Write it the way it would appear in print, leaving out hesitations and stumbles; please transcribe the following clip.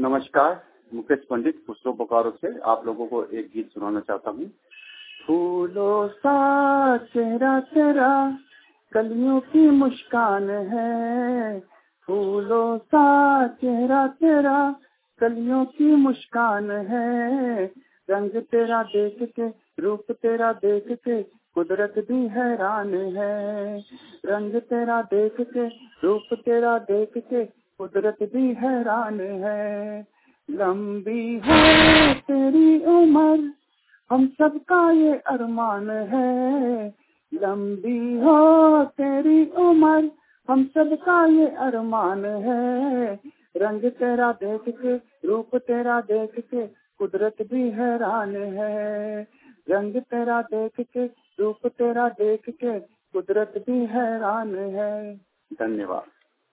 नमस्कार, मुकेश पंडित पुष्टो बोकारो से आप लोगों को एक गीत सुनाना चाहता हूँ। फूलों सा चेहरा तेरा कलियों की मुस्कान है, फूलों सा चेहरा तेरा कलियों की मुस्कान है। रंग तेरा देख के रूप तेरा देख के कुदरत भी हैरान है। रंग तेरा देख के रूप तेरा देख के कुदरत भी हैरान है। लंबी है तेरी उम्र हम सबका ये अरमान है। लंबी हो तेरी उम्र हम सबका ये अरमान है। रंग तेरा देख के रूप तेरा देख के कुदरत भी हैरान है। रंग तेरा देख के रूप तेरा देख के कुदरत भी हैरान है। धन्यवाद।